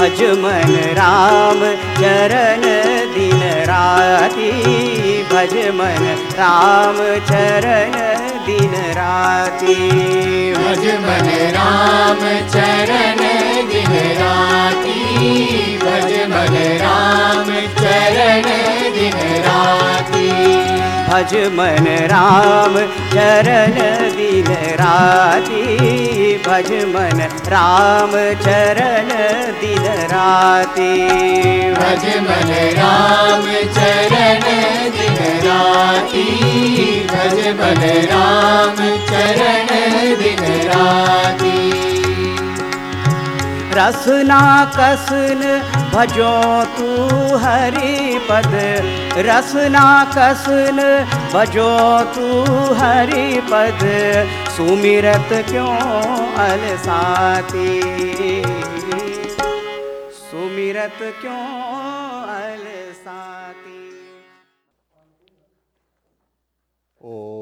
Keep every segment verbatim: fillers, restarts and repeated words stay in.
भज मन राम चरण दिन राति, भज मन राम चरण दिन राति, भज मन राम चरण दिन राति, भज मन राम चरण दिन राति, भज मन राम चरण दिन राति, भज मन राम चरण दिन राति, भज मन राम चरण दिन राति, भज मन राम चरण दिन राति। रसना कसन भजो तू हरि पद, रसना कसन भजो तू हरि पद, सुमिरत क्यों अलसाती, सुमिरत क्यों अलसाती। ओ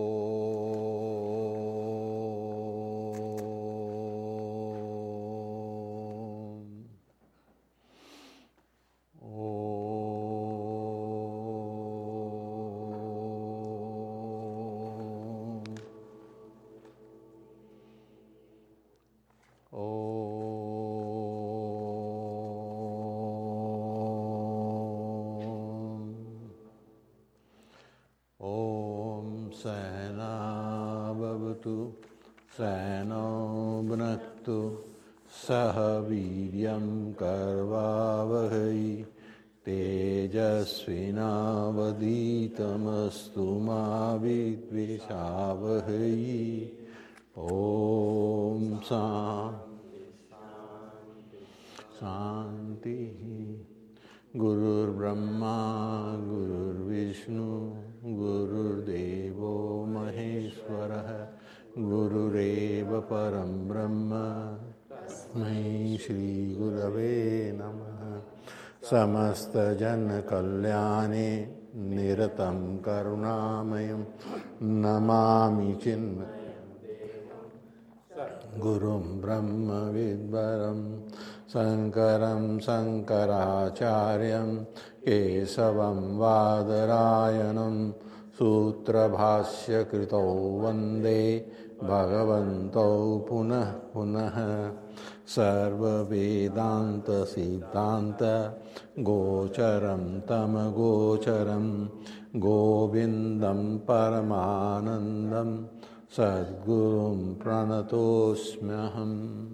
सहनो भुनक्तु सह वीर्यं करवावहै, तेजस्विनावधीतमस्तु मा विद्विषावहै। ओम शांति। गुरुर्ब्रह्मा गुरुर्विष्णु गुरुर्देवो महेश्वरः, गुरुरेव परं ब्रह्म, तस्मै श्री गुरवे नमः। समस्त जन कल्याणे निरतं करुणामयं नमामि चिन्मयं गुरुं ब्रह्म विद्वरं शंकरं शंकराचार्यं केशवं वादरायणं सूत्रभाष्यकृतौ वन्दे भगवन्तौ पुनः पुनः। सर्ववेदान्तसिद्धान्त गोचरं तमगोचरं गोविन्दं परमानन्दं सद्गुरुं प्रणतोऽस्म्यहम्.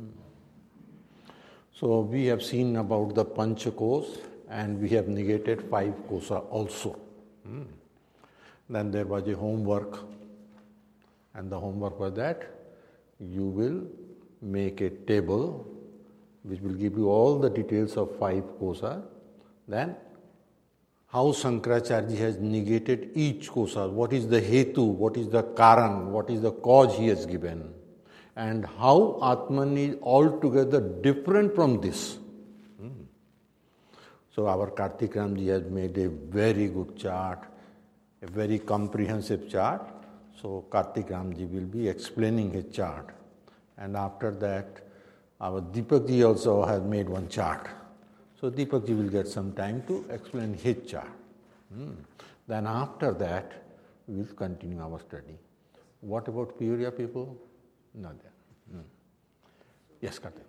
So we have seen about the Pancha Kos and we have negated five kosa also. Hmm. Then there was a homework, and the homework was that you will make a table which will give you all the details of five kosa, then how Shankaracharya has negated each kosa, what is the hetu, what is the karan, what is the cause he has given, and how Atman is altogether different from this. Hmm. So our Kartik Ramji has made a very good chart, a very comprehensive chart. So Kartik Ramji will be explaining his chart. And after that, our Deepak Ji also has made one chart. So Deepak Ji will get some time to explain his chart. Hmm. Then after that, we will continue our study. What about Peoria people? Not there. Hmm. Yes, Kartik.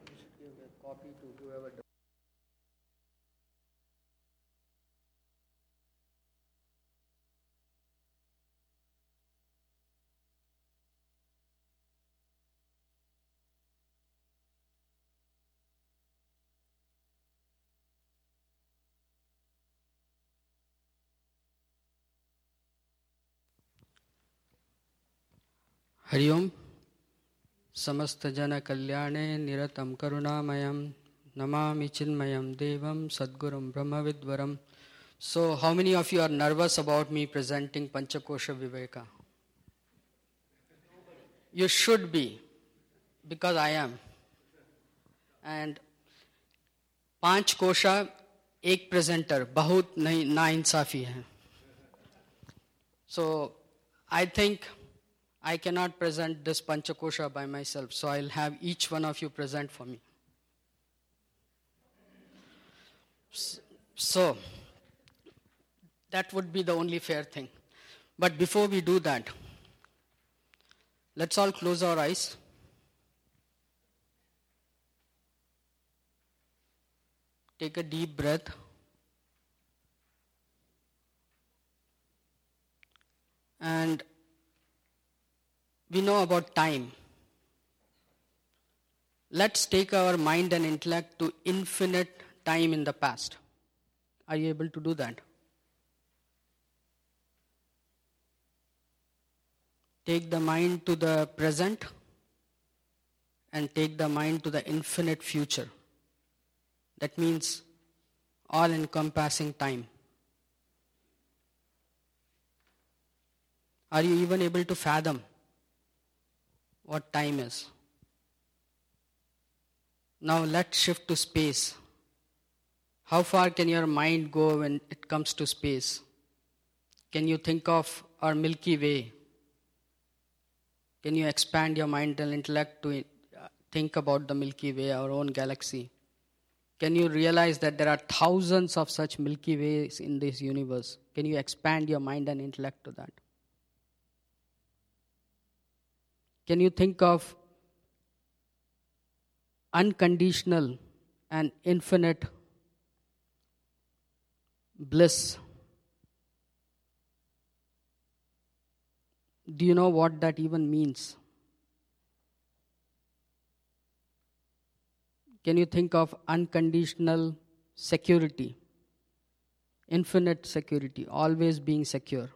Hariom. समस्त जन कल्याणे निरतं करुणामयं नमामि चिन्मयं देवं सद्गुरुं ब्रह्मविद्वरं. So how many of you are nervous about me presenting Panchakosha Viveka? You should be, because I am. And पांच कोशा एक presenter बहुत नहीं नाइंसाफी है. So I think I cannot present this Panchakosha by myself, so I'll have each one of you present for me. So, that would be the only fair thing. But before we do that, let's all close our eyes. Take a deep breath. And we know about time. Let's take our mind and intellect to infinite time in the past. Are you able to do that? Take the mind to the present and take the mind to the infinite future. That means all-encompassing time. Are you even able to fathom what time is? Now let's shift to space. How far can your mind go when it comes to space? Can you think of our Milky Way? Can you expand your mind and intellect to think about the Milky Way, our own galaxy? Can you realize that there are thousands of such Milky Ways in this universe? Can you expand your mind and intellect to that? Can you think of unconditional and infinite bliss? Do you know what that even means? Can you think of unconditional security? Infinite security, always being secure.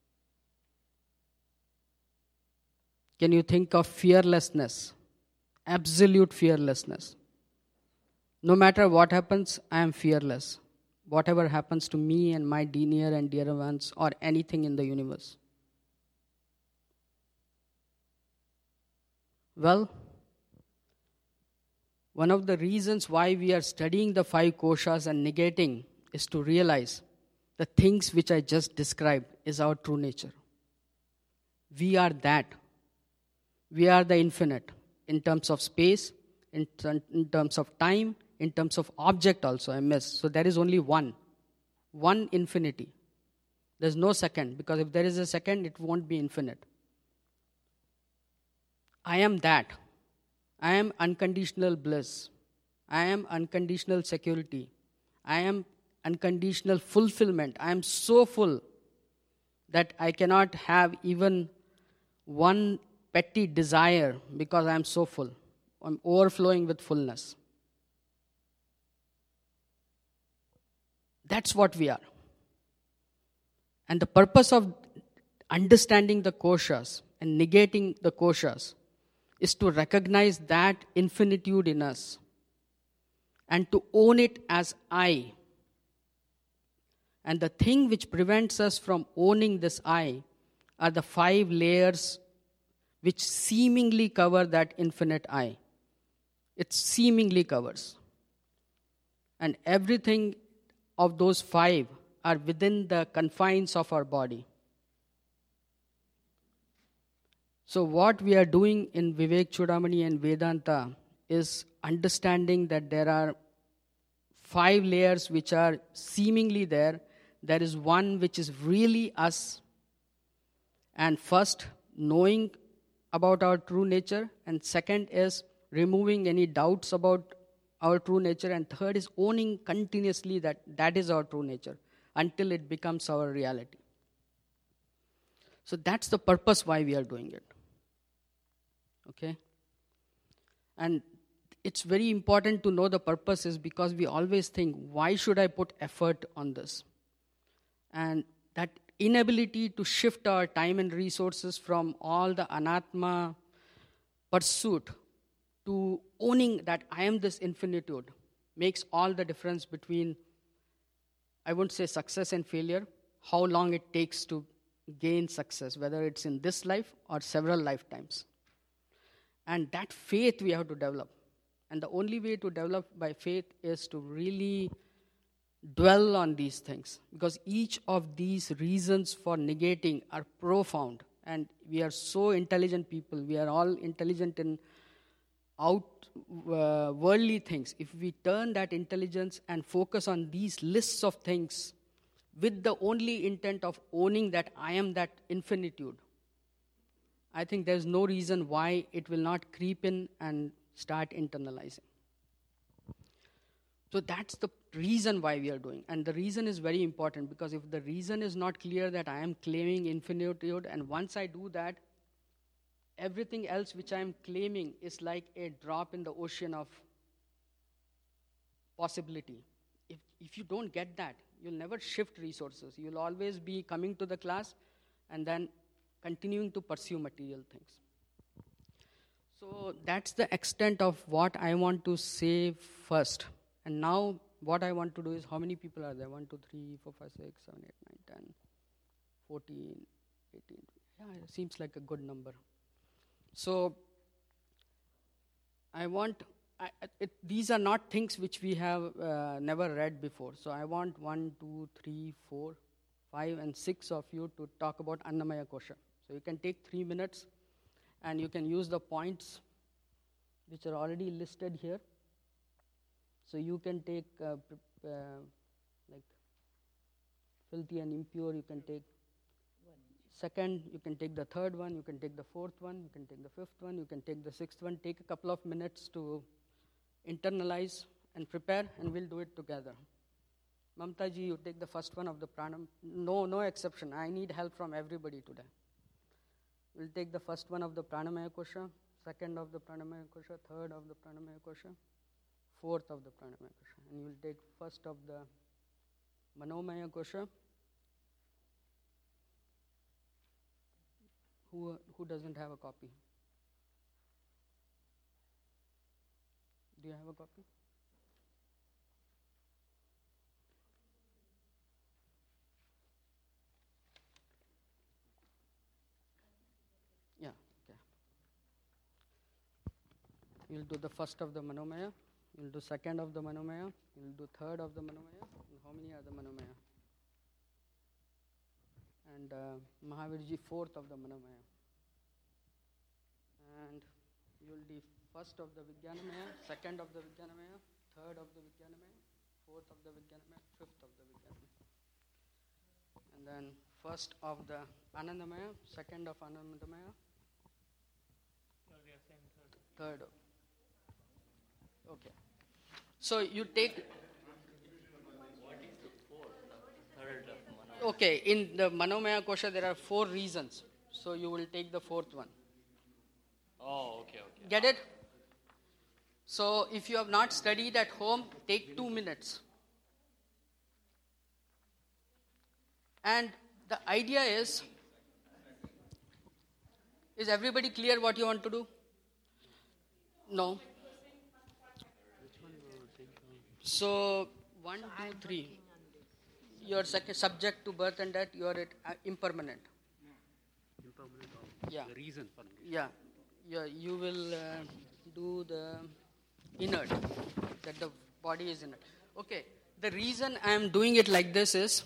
Can you think of fearlessness? Absolute fearlessness. No matter what happens, I am fearless. Whatever happens to me and my near and dear ones or anything in the universe. Well, one of the reasons why we are studying the five koshas and negating is to realize the things which I just described is our true nature. We are that. We are the infinite in terms of space, in, in terms of time, in terms of object also, I miss. So there is only one. One infinity. There's no second, because if there is a second, it won't be infinite. I am that. I am unconditional bliss. I am unconditional security. I am unconditional fulfillment. I am so full that I cannot have even one petty desire because I am so full. I'm overflowing with fullness. That's what we are. And the purpose of understanding the koshas and negating the koshas is to recognize that infinitude in us and to own it as I. And the thing which prevents us from owning this I are the five layers which seemingly cover that infinite I. It seemingly covers. And everything of those five are within the confines of our body. So what we are doing in Vivek Chudamani and Vedanta is understanding that there are five layers which are seemingly there. There is one which is really us. And first, knowing about our true nature. And second is removing any doubts about our true nature. And third is owning continuously that that is our true nature until it becomes our reality. So that's the purpose why we are doing it. Okay? And it's very important to know the purpose is because we always think, why should I put effort on this? And that inability to shift our time and resources from all the anatma pursuit to owning that I am this infinitude makes all the difference between, I wouldn't say success and failure, how long it takes to gain success, whether it's in this life or several lifetimes. And that faith we have to develop. And the only way to develop by faith is to really dwell on these things. Because each of these reasons for negating are profound. And we are so intelligent people. We are all intelligent in out uh, worldly things, if we turn that intelligence and focus on these lists of things with the only intent of owning that I am that infinitude, I think there's no reason why it will not creep in and start internalizing. So that's the reason why we are doing. And the reason is very important, because if the reason is not clear that I am claiming infinitude, and once I do that, everything else which I am claiming is like a drop in the ocean of possibility. If, if you don't get that, you'll never shift resources. You'll always be coming to the class and then continuing to pursue material things. So that's the extent of what I want to say first. And now what I want to do is, how many people are there? one, two, three, four, five, six, seven, eight, nine, ten, fourteen, eighteen. Yeah, it seems like a good number. So I want, I, it, these are not things which we have uh, never read before. So I want one, two, three, four, five, and six of you to talk about Annamaya Kosha. So you can take three minutes and you can use the points which are already listed here. So you can take uh, uh, like filthy and impure, you can take second, you can take the third one, you can take the fourth one, you can take the fifth one, you can take the sixth one. Take a couple of minutes to internalize and prepare, and we'll do it together. Mamta ji, you take the first one of the pranam. No, no exception. I need help from everybody today. We'll take the first one of the pranamaya kosha, second of the pranamaya kosha, third of the pranamaya kosha, fourth of the pranamaya kosha. And you will take first of the manomaya kosha. Who, who doesn't have a copy? Do you have a copy? Yeah, okay. You'll do the first of the manomaya, you'll do second of the manomaya, you'll do third of the manomaya. And how many are the manomaya? And uh, Mahavirji, fourth of the manomaya. And you'll do first of the Vijnanamaya, second of the Vijnanamaya, third of the Vijnanamaya, fourth of the Vijnanamaya, fifth of the Vijnanamaya. And then first of the Anandamaya, second of Anandamaya, third. Okay. So you take. Okay, in the Manomaya Kosha there are four reasons. So you will take the fourth one. Oh, okay, okay. Get it? So if you have not studied at home, take two minutes. And the idea is, is everybody clear what you want to do? No? So, one, two, three. You are second, subject to birth and death, you are at, uh, impermanent. Impermanent. Yeah. The reason for Yeah. Yeah, you will uh, do the inert, that the body is inert. Okay, the reason I am doing it like this is,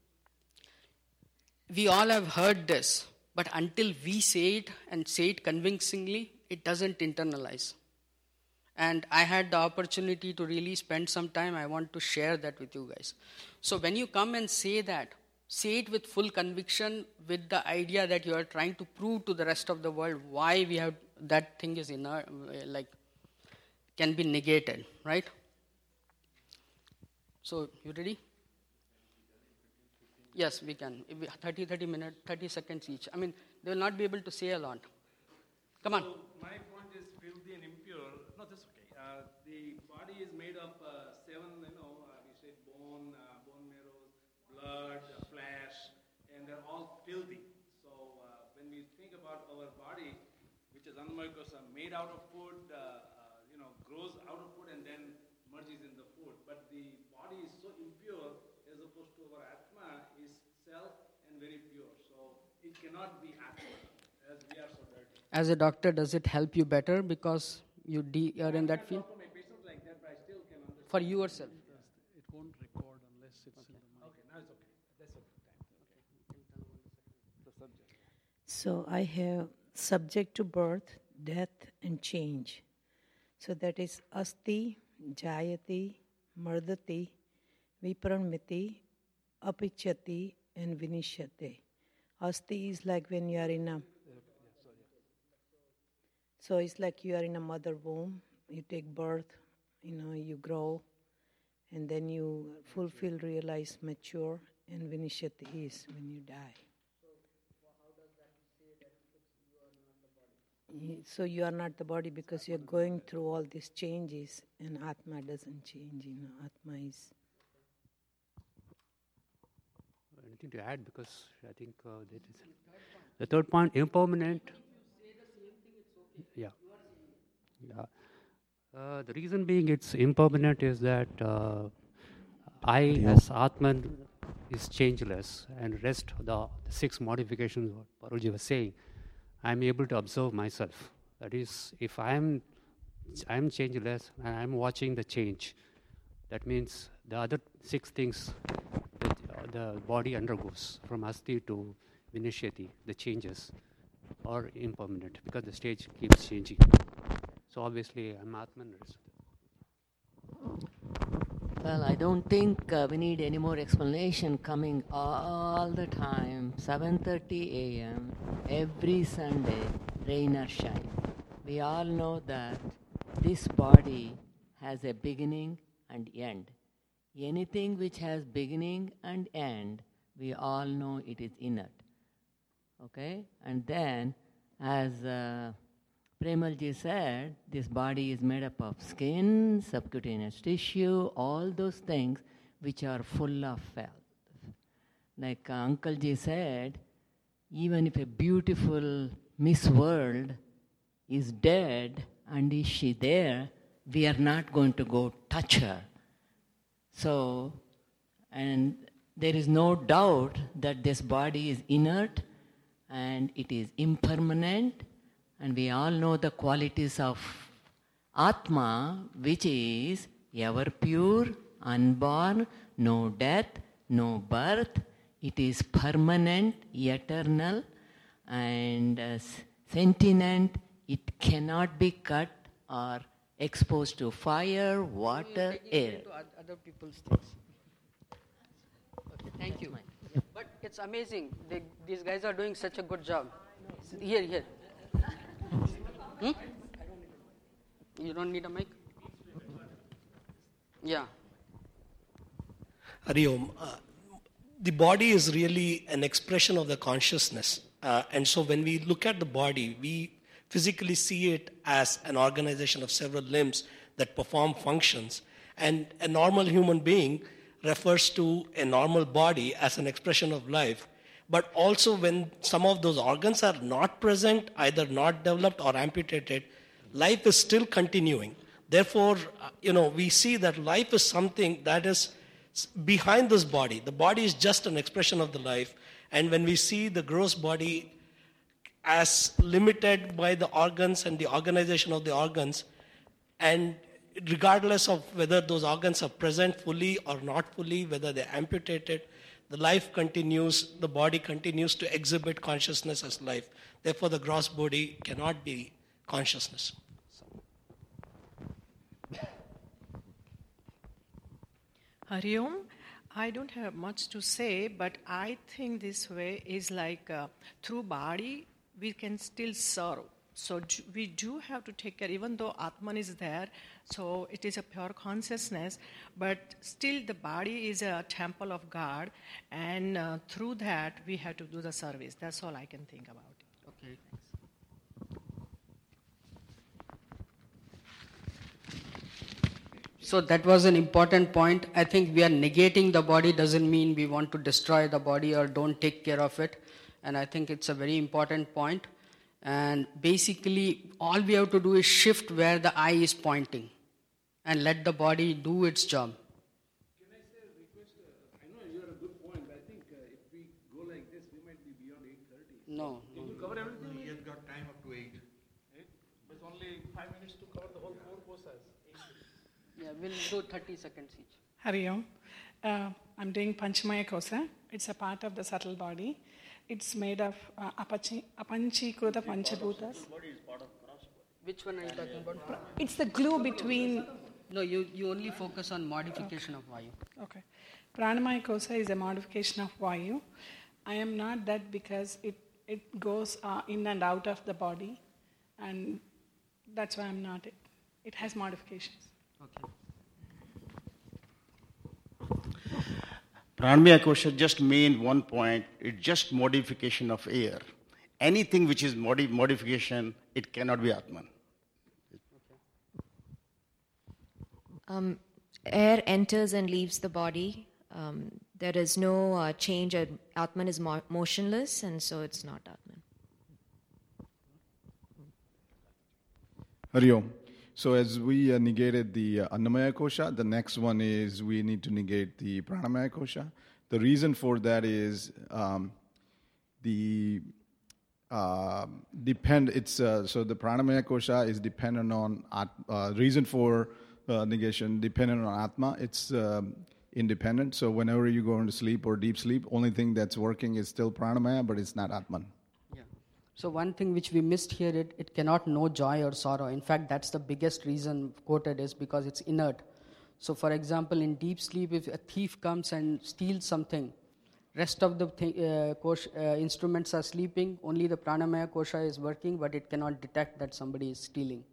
we all have heard this, but until we say it and say it convincingly, it doesn't internalize. And I had the opportunity to really spend some time. I want to share that with you guys. So when you come and say that, say it with full conviction, with the idea that you are trying to prove to the rest of the world why we have that thing is inert, like can be negated, right? So you ready? Yes, we can. thirty, thirty minutes, thirty seconds each. I mean, they will not be able to say a lot. Come on. So my point is filthy and impure. No, that's okay. Uh, the body is made of uh, seven, you know, uh, we say bone, uh, bone marrow, blood, uh, flesh, and they're all filthy. So uh, when we think about our body, which is Annamaya made out of food, uh, uh, you know, grows out of food and then merges in the food. But the body is so impure as opposed to our Atma is self and very pure. So it cannot be Atma as we are so dirty. As a doctor, does it help you better because you de- are in that field? For my patients like that, but I still can understand. For yourself. it won't record unless it's in the mic. Okay, now it's okay. That's okay. The subject. So I have subject to birth, death, and change. So that is asti, jayati, mardati, vipranmiti, apichyati, and vinishyate. Asti is like when you are in a... So it's like you are in a mother womb, you take birth, you know, you grow, and then you fulfill, realize, mature, and vinishyati is when you die. So you are not the body because you are going through all these changes, and Atma doesn't change. You know, Atma is. Anything to add? Because I think uh, that is the third point. Impermanent. Yeah. Yeah. Uh, the reason being it's impermanent is that uh, I, as Atman, is changeless, and rest the, the six modifications what Parulji was saying, I am able to observe myself. That is, if I am I am changeless and I am watching the change, that means the other six things that uh, the body undergoes, from asti to vinishyati, the changes, are impermanent because the stage keeps changing. So obviously, I am Atman. Well, I don't think uh, we need any more explanation coming all the time, seven thirty a.m., every Sunday, rain or shine. We all know that this body has a beginning and end. Anything which has beginning and end, we all know it is inert. Okay? And then, as uh, Premalji said, this body is made up of skin, subcutaneous tissue, all those things which are full of filth. Like uh, Uncle Ji said, even if a beautiful Miss World is dead and is she there, we are not going to go touch her. So, and there is no doubt that this body is inert and it is impermanent. And we all know the qualities of Atma, which is ever pure, unborn, no death, no birth. It is permanent, eternal, and uh, sentient. It cannot be cut or exposed to fire, water, air. To other people's things. Okay, thank you. But it's amazing. They, these guys are doing such a good job. Here, here. Hmm? You don't need a mic? Yeah. Hari Om. Uh, the body is really an expression of the consciousness. Uh, and so when we look at the body, we physically see it as an organization of several limbs that perform functions. And a normal human being refers to a normal body as an expression of life. But also when some of those organs are not present, either not developed or amputated, life is still continuing. Therefore, you know, we see that life is something that is behind this body. The body is just an expression of the life. And when we see the gross body as limited by the organs and the organization of the organs, and regardless of whether those organs are present fully or not fully, whether they're amputated, the life continues, the body continues to exhibit consciousness as life. Therefore, the gross body cannot be consciousness. Hari Om, I don't have much to say, but I think this way is like uh, through body, we can still serve. So we do have to take care, even though Atman is there, so it is a pure consciousness, but still the body is a temple of God, and uh, through that we have to do the service. That's all I can think about it. Okay. So that was an important point. I think we are negating the body doesn't mean we want to destroy the body or don't take care of it. And I think it's a very important point. And basically, all we have to do is shift where the eye is pointing and let the body do its job. Can I say a request? Uh, I know you have a good point, but I think uh, if we go like this, we might be beyond eight thirty. No. Did you cover everything? He has got time up to eight. Eight? There's only five minutes to cover the whole four courses. Yeah, we'll do thirty seconds each. Hari Om. Uh, I'm doing Panchamaya Kosa. It's a part of the subtle body. It's made of uh, apachi, apanchikuta panchabhutas. Body is part of gross body. Which one are you talking about? It's the glue between... No, you, you only focus on modification of Vayu. Okay. Pranamaya kosa is a modification of Vayu. I am not that because it, it goes uh, in and out of the body, and that's why I'm not it. It has modifications. Okay. Pranamaya kosha just mean one point, it's just modification of air. Anything which is modi- modification, it cannot be Atman. Um, air enters and leaves the body. Um, there is no uh, change. Atman is mo- motionless, and so it's not Atman. Hari Om. So as we uh, negated the uh, Annamaya kosha, the next one is we need to negate the Pranamaya kosha. The reason for that is um, the uh, depend. It's uh, so the Pranamaya kosha is dependent on at, uh, reason for uh, negation dependent on Atma. It's um, independent. So whenever you go into sleep or deep sleep, only thing that's working is still Pranamaya, but it's not Atman. So one thing which we missed here, it, it cannot know joy or sorrow. In fact, that's the biggest reason quoted is because it's inert. So for example, in deep sleep, if a thief comes and steals something, rest of the th- uh, kosh, uh, instruments are sleeping, only the pranamaya kosha is working, but it cannot detect that somebody is stealing.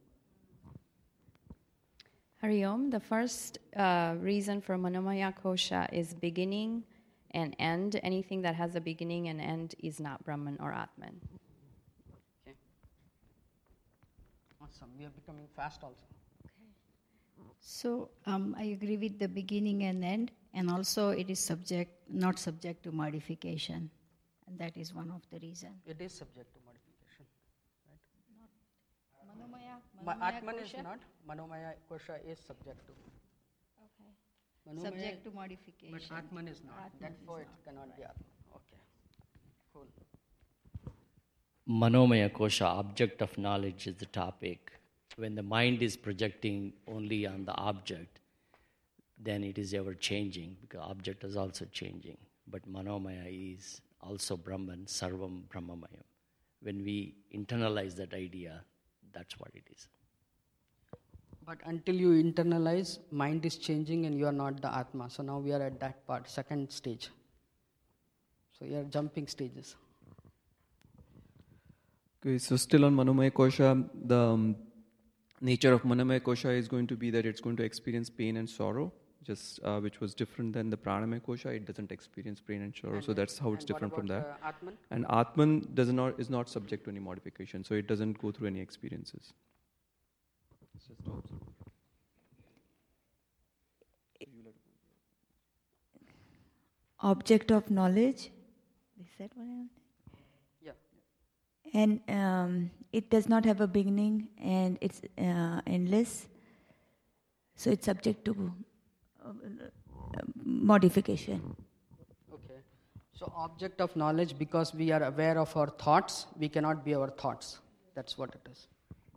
Hari Om, the first uh, reason for Manomaya kosha is beginning and end. Anything that has a beginning and end is not Brahman or Atman. Awesome. We are becoming fast also. So um, I agree with the beginning and end, and also it is subject, not subject to modification, and that is one of the reasons. It is subject to modification, right? Manomaya, Ma- Manomaya Atman kosha? is not. Manomaya kosha is subject to. Okay. Manomaya, Subject to modification. But Atman is not. Atman Therefore, is it cannot be Atman. Okay. Cool. Manomaya kosha, object of knowledge, is the topic. When the mind is projecting only on the object, then it is ever changing because object is also changing. But Manomaya is also Brahman, Sarvam Brahmamayam. When we internalize that idea, that's what it is. But until you internalize, mind is changing and you are not the Atma. So now we are at that part, second stage. So you are jumping stages. Okay, so still on Manomaya kosha, the um, nature of Manomaya kosha is going to be that it's going to experience pain and sorrow, just uh, which was different than the Pranamaya kosha. It doesn't experience pain and sorrow, And so that's how it's and different what from about, that. uh, Atman? And Atman does not is not subject to any modification, so it doesn't go through any experiences. It's just observed. Object of knowledge. Is that what I Yeah. And um, it does not have a beginning, and it's uh, endless. So it's subject to uh, modification. Okay. So object of knowledge, because we are aware of our thoughts, we cannot be our thoughts. That's what it is.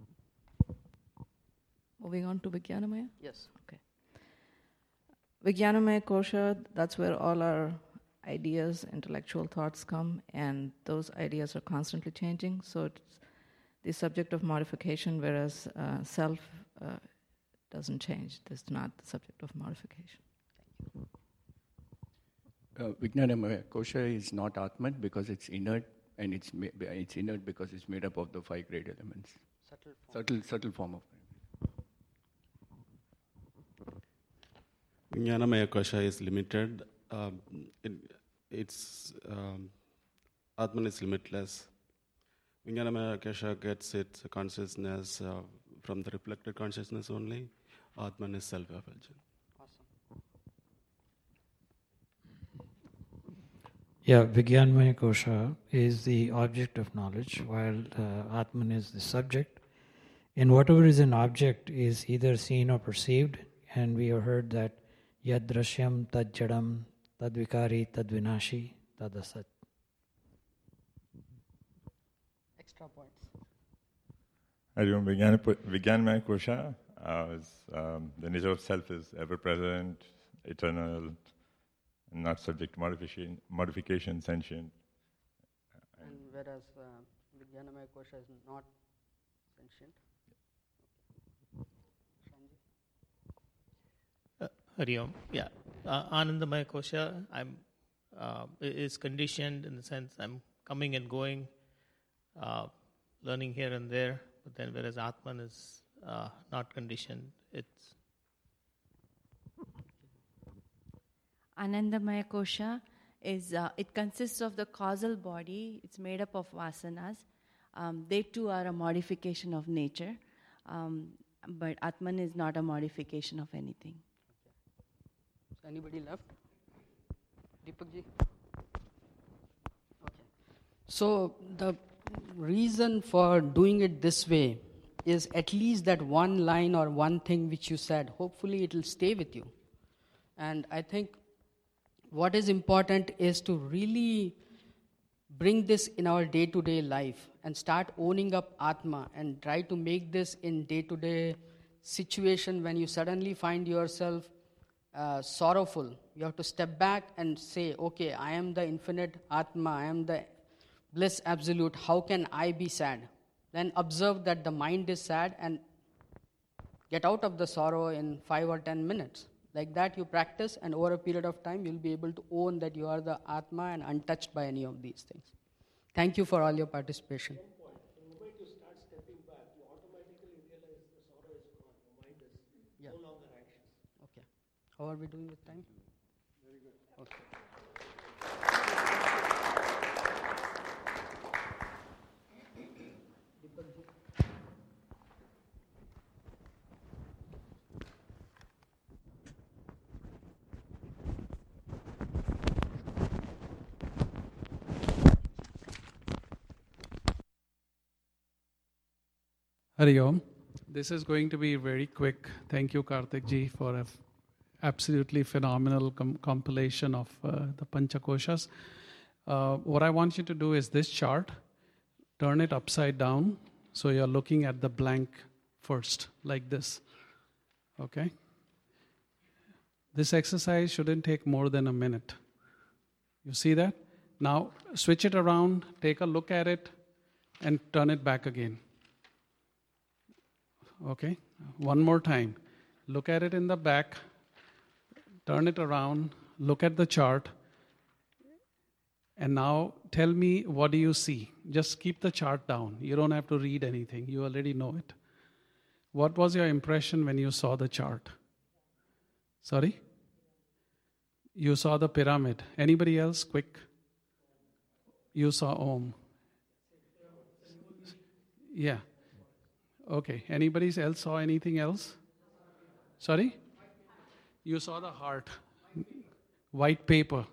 Moving on to Vijnanamaya? Yes. Okay. Vijnanamaya kosha, that's where all our ideas, intellectual thoughts come, and those ideas are constantly changing. So it's the subject of modification, whereas uh, self uh, doesn't change. That's not the subject of modification. Uh, Vijnanamaya kosha is not Atman because it's inert, and it's ma- it's inert because it's made up of the five great elements. Subtle form. Subtle, subtle form of. Jnanamaya kosha is limited. Um, it, it's um, Atman is limitless. Vijnanamaya kosha gets its consciousness uh, from the reflected consciousness only. Atman is self-effulgent. Yeah, Vijnanamaya kosha is the object of knowledge, while uh, Atman is the subject. And whatever is an object is either seen or perceived, and we have heard that Yad drashyam tad jadam tad vikari tad vinashi tad asat. Extra points. Hariom, Vijnanamaya kosha, uh, is, um, the nature of self is ever present, eternal, and not subject to modification, modification sentient. And whereas uh, Vijnanamaya kosha is not sentient. Hari Om. Yeah. Uh, Anandamaya Kosha, I'm, uh, is conditioned in the sense I'm coming and going, uh, learning here and there, but then whereas Atman is uh, not conditioned, it's. Anandamaya Kosha is, uh, it consists of the causal body, it's made up of vasanas. Um, they too are a modification of nature, um, but Atman is not a modification of anything. So anybody left? Deepak ji? Okay. So the reason for doing it this way is at least that one line or one thing which you said, hopefully it will stay with you. And I think what is important is to really bring this in our day-to-day life and start owning up Atma and try to make this in day-to-day situation when you suddenly find yourself uh, sorrowful. You have to step back and say, okay, I am the infinite Atma, I am the bliss absolute, how can I be sad? Then observe that the mind is sad and get out of the sorrow in five or ten minutes. Like that you practice, and over a period of time you'll be able to own that you are the Atma and untouched by any of these things. Thank you for all your participation. The moment you start stepping back, you automatically realize the sorrow is gone. Your mind is Yeah. no longer anxious. Okay. How are we doing with time? Very good. Okay. Hari Om. This is going to be very quick. Thank you, Karthik ji, for an absolutely phenomenal com- compilation of uh, the Panchakoshas. Uh, what I want you to do is this chart, turn it upside down, so you're looking at the blank first, like this. Okay? This exercise shouldn't take more than a minute. You see that? Now, switch it around, take a look at it, and turn it back again. Okay, one more time. Look at it in the back, turn it around, look at the chart, and now tell me, what do you see? Just keep the chart down. You don't have to read anything. You already know it. What was your impression when you saw the chart? Sorry? You saw the pyramid. Anybody else? Quick. You saw Om. Yeah. Okay. Anybody else saw anything else? Sorry? You saw the heart. White paper.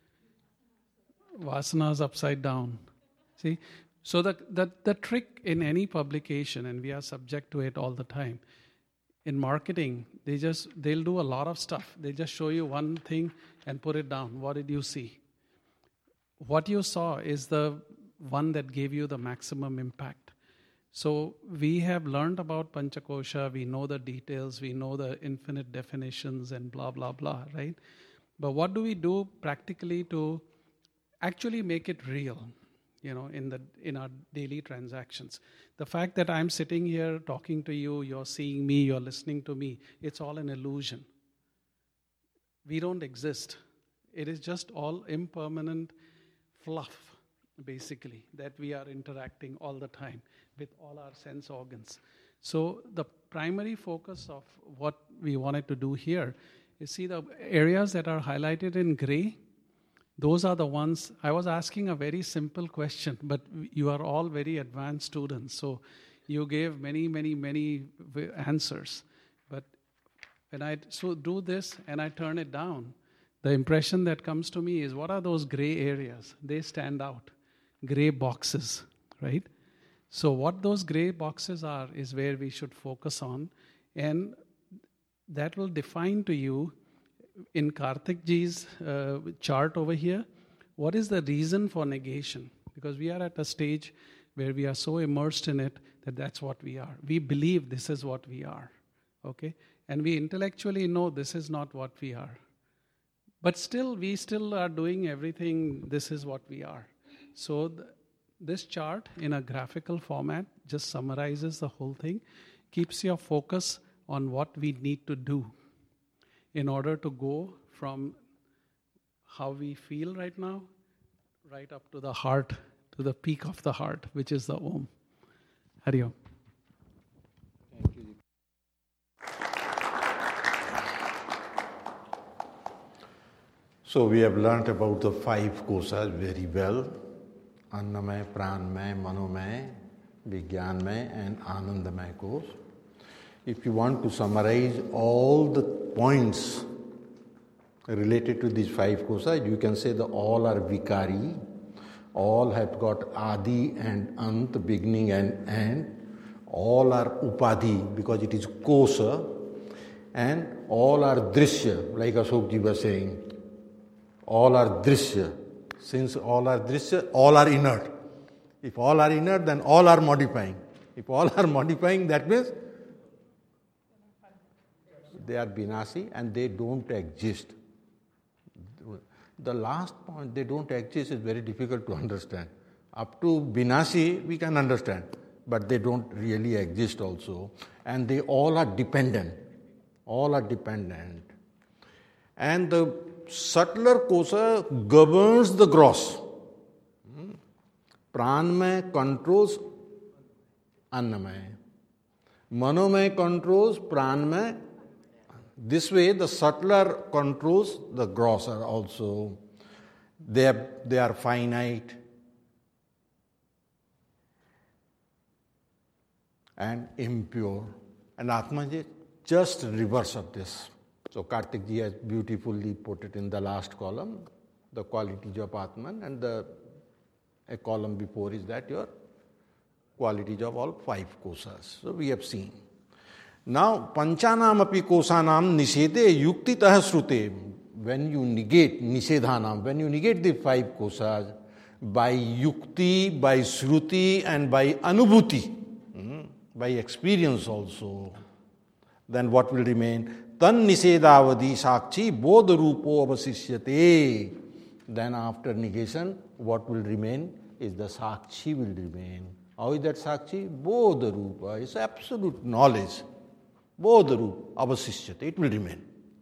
Vasanas upside down. See? So the, the, the trick in any publication, and we are subject to it all the time, in marketing, they just, they'll do a lot of stuff. They just show you one thing and put it down. What did you see? What you saw is the one that gave you the maximum impact. So we have learned about Panchakosha, we know the details, we know the infinite definitions and blah, blah, blah, right? But what do we do practically to actually make it real, you know, in the in our daily transactions? The fact that I'm sitting here talking to you, you're seeing me, you're listening to me, it's all an illusion. We don't exist. It is just all impermanent fluff, basically, that we are interacting all the time with all our sense organs. So the primary focus of what we wanted to do here is see the areas that are highlighted in gray. Those are the ones. I was asking a very simple question, but you are all very advanced students, so you gave many, many, many answers. But when I so do this and I turn it down, the impression that comes to me is, what are those gray areas? They stand out. Gray boxes, right? So what those gray boxes are is where we should focus on, and that will define to you, in Karthik ji's uh, chart over here, what is the reason for negation? Because we are at a stage where we are so immersed in it that that's what we are. We believe this is what we are, okay? And we intellectually know this is not what we are. But still, we still are doing everything, this is what we are. So th- this chart in a graphical format just summarizes the whole thing, keeps your focus on what we need to do. in order to go from how we feel right now, right up to the heart, to the peak of the heart, which is the Om. Hari Om. So we have learnt about the five kosas very well. Annamay, Pranmay, Manomay, Vijnanmay and Anandamay kos. If you want to summarize all the points related to these five kosas, you can say that all are vikari, all have got adi and ant, beginning and end, all are upadhi because it is kosa, and all are drishya, like Ashokji was saying. All are drishya. Since all are drishya, all are inert. If all are inert, then all are modifying. If all are modifying, that means they are binasi and they don't exist. The last point, they don't exist, is very difficult to understand. Up to binasi, we can understand, but they don't really exist also. And they all are dependent. All are dependent. And the subtler kosa governs the gross. Pranmay controls Annamay. Manomay controls Pranmay. This way, the subtler controls the grosser also. They are, they are finite and impure. And Atman is just reverse of this. So Kartik ji has beautifully put it in the last column, the qualities of Atman, and the a column before is that your qualities of all five kosas. So we have seen. Now, panchanam api kosanam nishede yuktitah srute. When you negate nishedhanam, when you negate the five kosas by yukti, by shruti and by anubhuti, by experience also, then what will remain? Tan nishedavadi sakshi bodha rupo avasishyate. Then after negation, what will remain is the sakshi will remain. How is that sakshi? Bodha rupa is absolute knowledge. Bodha rupa avasishyate. It will remain.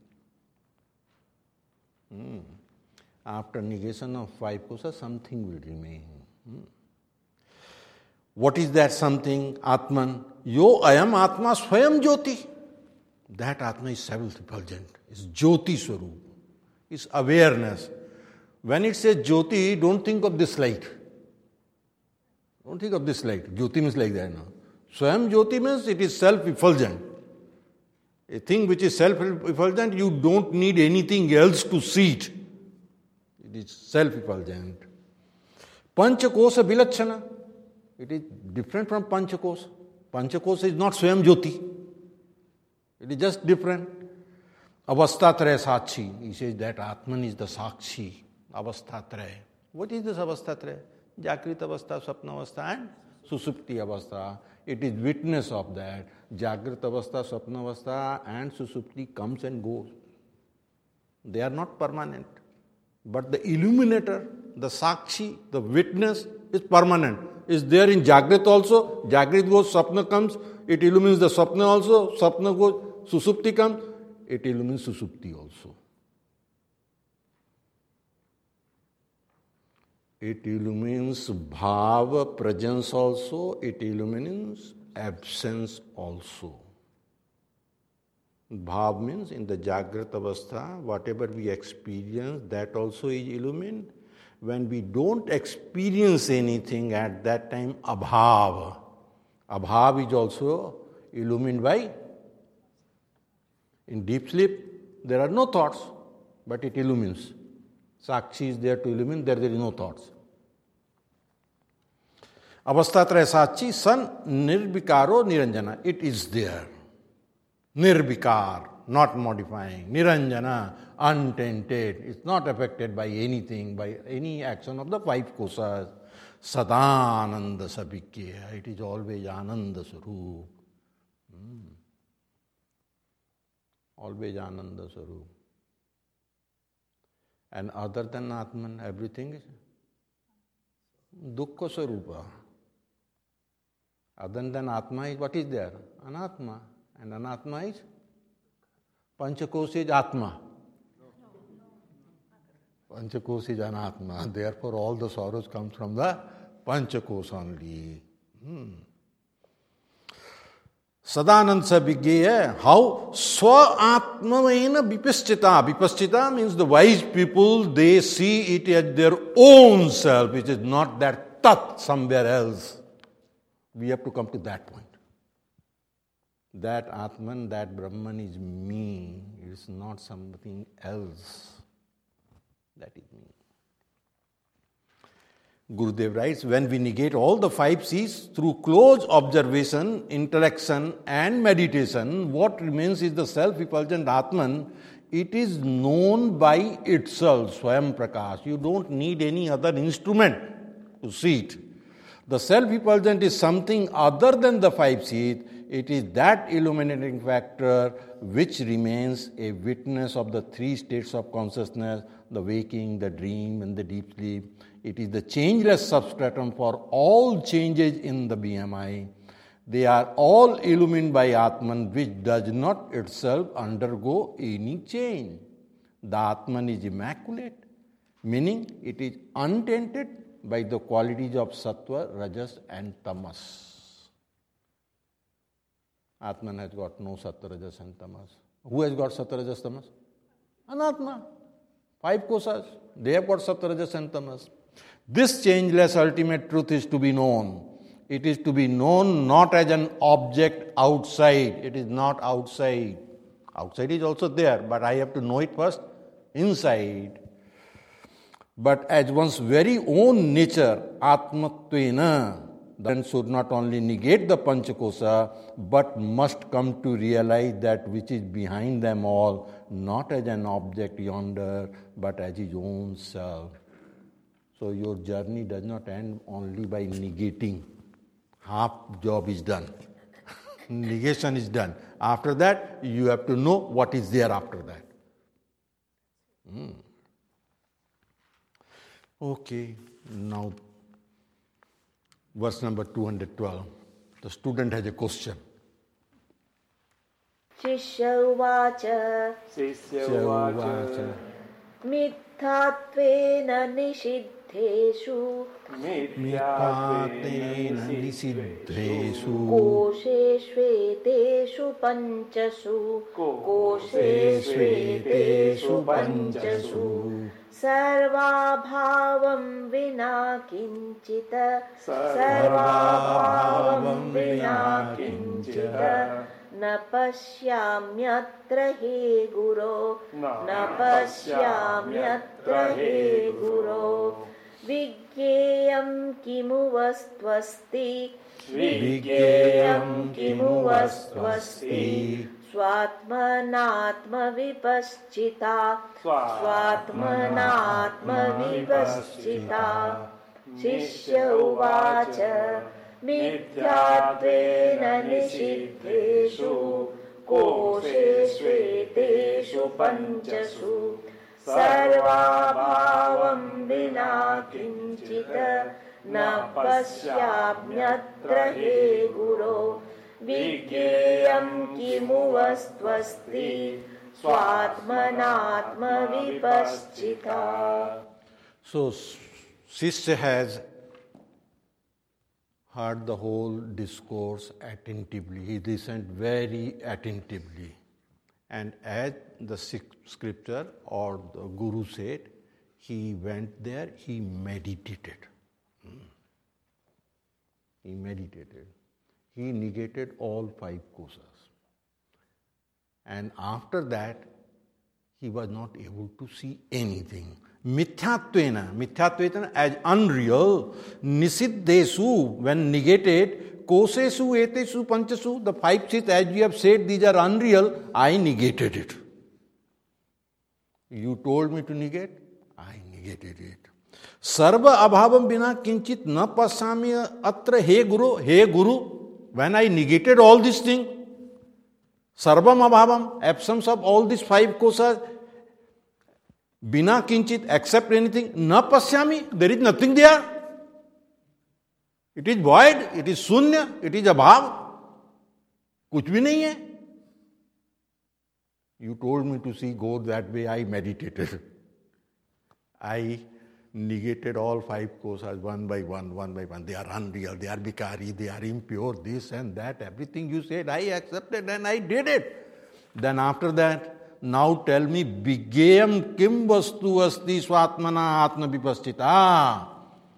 Hmm. After negation of five kosas, something will remain. Hmm. What is that something? Atman. Yo ayam atma swayam jyoti. That Atma is self-effulgent. It's Jyoti Swarup. It's awareness. When it says Jyoti, don't think of this light. Don't think of this light. Jyoti means like that now. Swayam Jyoti means it is self-effulgent. A thing which is self-effulgent, you don't need anything else to see it. It is self-effulgent. Panchakosa Vilachana. It is different from Panchakosa. Panchakosa is not Swayam Jyoti. It is just different. Avastatraya Sakshi. He says that Atman is the Sakshi. Avastatraya. What is this Avastatraya? Jagrita Avastha, Sapna Avastha and Susupti Avastha. It is witness of that. Jagrita Avastha, Sapna Avastha and Susupti comes and goes. They are not permanent. But the illuminator, the Sakshi, the witness is permanent. Is there in Jagrita also. Jagrita goes, Sapna comes. It illumines the Sapna also. Sapna goes, Susupti comes. It illumines Susupti also. It illumines Bhava, presence also. It illumines absence also. Bhav means in the Jagrata Avastha, whatever we experience, that also is illumined. When we don't experience anything at that time, Abhav. Abhav is also illumined by. In deep sleep, there are no thoughts, but it illumines. Sakshi is there to illumine, there there is no thoughts. Avastatraya Sakshi, san nirvikaro niranjana. It is there. Nirvikar, not modifying. Niranjana, untainted. It's not affected by anything, by any action of the five kosas. Sadananda sabhikya. It is always Ananda Swarup. Hmm. Always Ananda Swarup. And other than Atman, everything is Dukkha Swarupa. Other than Atma is what is there? Anatma. And Anatma is Panchakos is Atma. Panchakos is Anatma. Therefore, all the sorrows come from the Panchakos only. Hmm. Sadanand Sabhigyeya, how Swa Atmavena Vipaschita. Vipaschita means the wise people, they see it as their own self, which is not that Tat somewhere else. We have to come to that point. That Atman, that Brahman is me. It is not something else. That is me. Gurudev writes, when we negate all the five C's through close observation, interaction and meditation, what remains is the self-effulgent Atman. It is known by itself, Swayam Prakash. You don't need any other instrument to see it. The self-effulgent is something other than the five C's. It is that illuminating factor which remains a witness of the three states of consciousness, the waking, the dream, and the deep sleep. It is the changeless substratum for all changes in the B M I. They are all illumined by Atman, which does not itself undergo any change. The Atman is immaculate, meaning it is untainted by the qualities of Sattva, Rajas, and Tamas. Atman has got no Sattva, Rajas, and Tamas. Who has got Sattva, Rajas, Tamas? Anatma. Five kosas. They have got Sattva, Rajas, and Tamas. This changeless ultimate truth is to be known. It is to be known not as an object outside. It is not outside. Outside is also there, but I have to know it first inside. But as one's very own nature, Atmatvena, then should not only negate the Panchakosa, but must come to realize that which is behind them all, not as an object yonder, but as his own self. So your journey does not end only by negating. Half job is done. Negation is done. After that, you have to know what is there after that. Hmm. Okay, now verse number two hundred twelve. The student has a question. Shishya uvacha Shishya uvacha Mithatvena nishidheshu Mithatvena nishidheshu Kosheshveteshu panchasu Kosheshveteshu panchasu Sarvabhavam vina kinchita Sarvabhavam vina kinchita Na pashyamyatra he guru Na pashyamyatra he guru Vigyeyam kimu vastvasti Vigyeyam kimu vastvasti Swatmanatma vipaschita Swatmanatma vipaschita Shishya uvacha Mityatvena nishidheshu Kosheshveteshu panchasu Sarvabhavam vina kinchita Na pasyamyatra he guru Vigyeyam kimu vastvasti Swatmanatma vipaschita. So, Shishya has heard the whole discourse attentively. He listened very attentively. And as the scripture or the Guru said, he went there, he meditated. He meditated. He negated all five kosas. And after that, he was not able to see anything. Mityatvena, mityatvena as unreal, nisiddhesu, when negated, kosesu, etesu, panchasu, the five C's, as we have said, these are unreal, I negated it. You told me to negate, I negated it. Sarva abhavam bina kinchit na pasami atra he guru, he guru, when I negated all these things, sarvam abhavam, absence of all these five kosas, bina kinchit, accept anything, na pasyami, there is nothing there. It is void, it is sunya, it is abhav. Kuch bhi nahi hai. You told me to see, go that way, I meditated. I negated all five kosas one by one, one by one. They are unreal, they are vikari, they are impure, this and that. Everything you said, I accepted and I did it. Then after that, now tell me, Bigayam kim vastu asti swatmana atma vipaschita.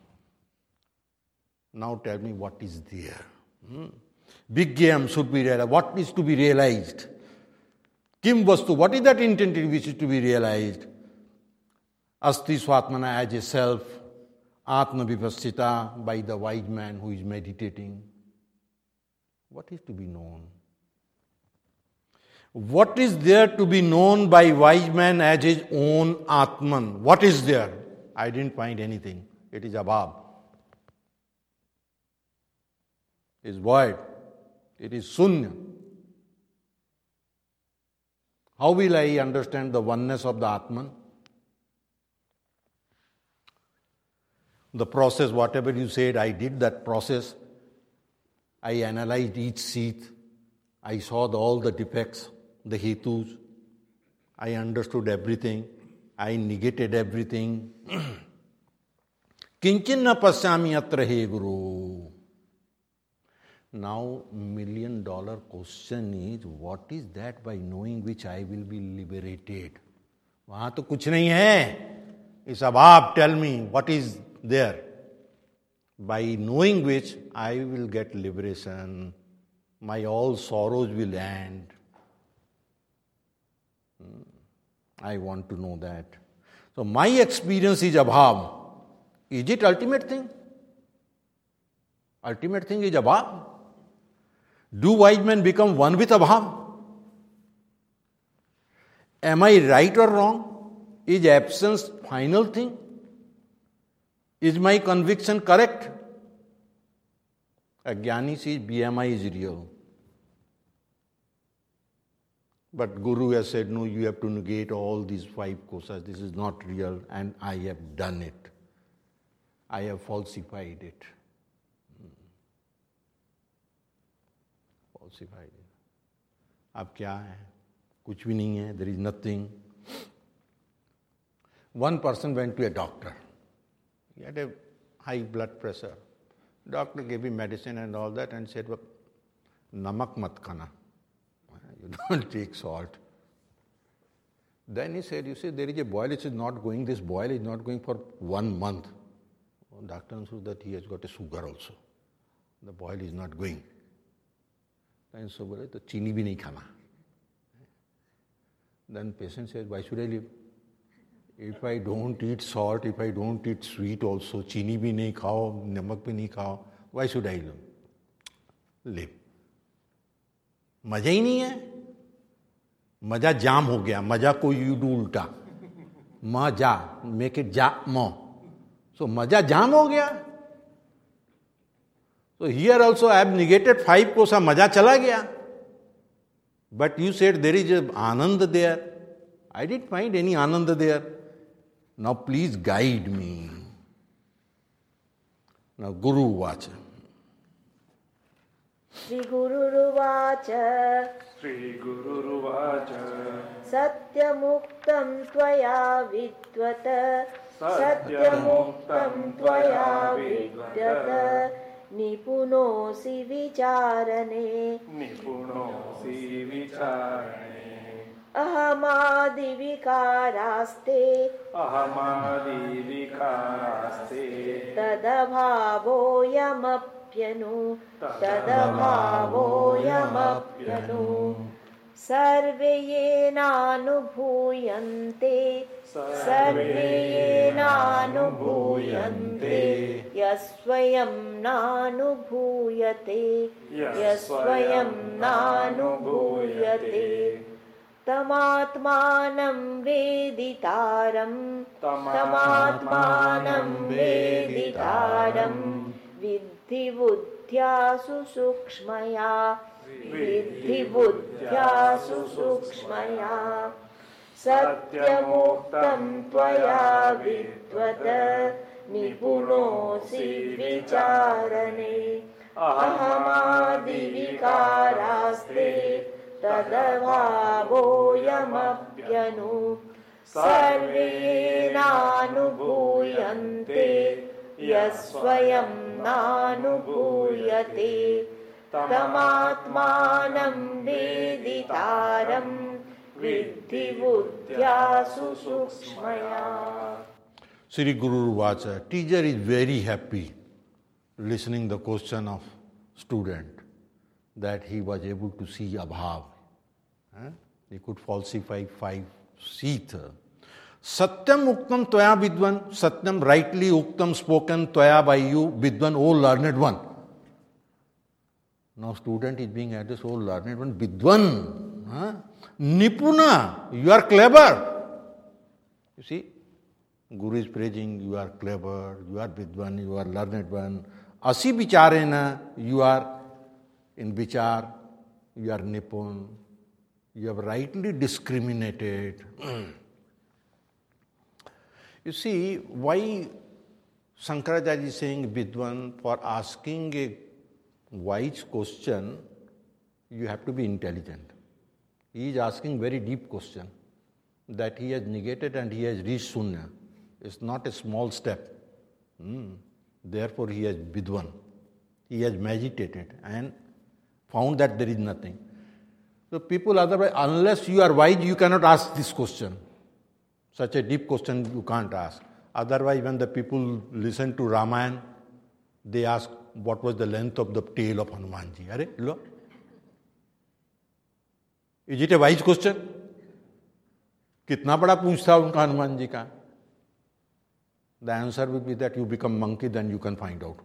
Now tell me what is there. Hmm? Bigayam should be realized. What is to be realized? Kim vastu, what is that entity which is to be realized? Asti swatmana, as a self, atma vipaschita, by the wise man who is meditating. What is to be known? What is there to be known by wise man as his own Atman? What is there? I didn't find anything. It is above. It is void. It is sunya. How will I understand the oneness of the Atman? The process, whatever you said, I did that process. I analyzed each seat. I saw the, all the defects, the hetus. I understood everything. I negated everything. Kinchin na pasyami atra he guru. Now, million dollar question is, what is that by knowing which I will be liberated? वहाँ तो कुछ नहीं है. It's above. Tell me what is there. By knowing which I will get liberation. My all sorrows will end. I want to know that. So my experience is above. Is it ultimate thing? Ultimate thing is above. Do wise men become one with above? Am I right or wrong? Is absence final thing? Is my conviction correct? A jnani says B M I is real. But Guru has said, no, you have to negate all these five kosas. This is not real, and I have done it. I have falsified it. Falsified it. अब क्या है? कुछ भी नहीं है. There is nothing. One person went to a doctor. He had a high blood pressure. Doctor gave him medicine and all that and said, namak mat khana. You don't take salt. Then he said, you see, there is a boil which is not going, this boil is not going for one month. Oh, doctor understood that he has got a sugar also. The boil is not going. Then so बोले तो चीनी भी नहीं खाना. Then patient says, why should I live? If I don't eat salt, if I don't eat sweet also, चीनी भी नहीं खाओ, नमक भी नहीं खाओ, why should I live? Live. मजा ही नहीं है. मजा जाम हो गया. मजा को यू डू उल्टा. मजा, मेक इट जा म. So मजा जाम हो गया. So here also I have negated five kosa, maja chala gaya. But you said there is an ananda there. I didn't find any ananda there. Now please guide me. Now Guru Vacha. Sri Guru Vacha. Sri Guru Vacha. Satyamuktam tvaya vidvata. Satyamuktam tvaya vidvata. Nipunosi vicharane. Nipunosi vicharane. Ahamadi vikaraste. Ahamadi vikaraste. Tadabhavoyamapyanu. Tadabhavoyamapyanu. Sarve yenanubhuyante. Sarve yenanubhuyante. Yasvayam nanubhuyate. Yasvayam nanubhuyate. Tamatmanam veditaram. Tamatmanam veditaram. Vidhi buddhyasu sukshmaya. Vidhi buddhyasu sukshmaya. Satyamuktam tvaya vidvata. Nipunosi vicharane. Ahamadi vikaraste. तदभावोऽयमप्यनु सर्वेणानुभूयन्ते यस्वयं नानुभूयते तमात्मानं वेदितारं विद्धि बुद्ध्या सुसूक्ष्मया. Sri Guru Vacha, teacher is very happy listening the question of student that he was able to see abhav. Eh? He could falsify five seats. Satyam uktam toya vidwan, Satyam rightly uktam spoken toya by you, vidwan, O learned one. Now student is being addressed, O learned one, vidwan, huh? Nipuna, you are clever. You see, Guru is praising, you are clever, you are vidwan, you are learned one. Asi vicharena, you are in vichar, you are nipun, you have rightly discriminated. You see, why Shankaracharya is saying vidwan? For asking a wise question, you have to be intelligent. He is asking very deep question that he has negated and he has reached Sunya. It's not a small step. Hmm. Therefore, he has vidwan. He has meditated and found that there is nothing. So people otherwise, unless you are wise, you cannot ask this question. Such a deep question you can't ask. Otherwise, when the people listen to Ramayana, they ask, what was the length of the tail of Hanumanji? Are, look. Is it a wise question? कितना बड़ा पूंछ था उनका हनुमान जी का? The answer will be that you become monkey, then you can find out.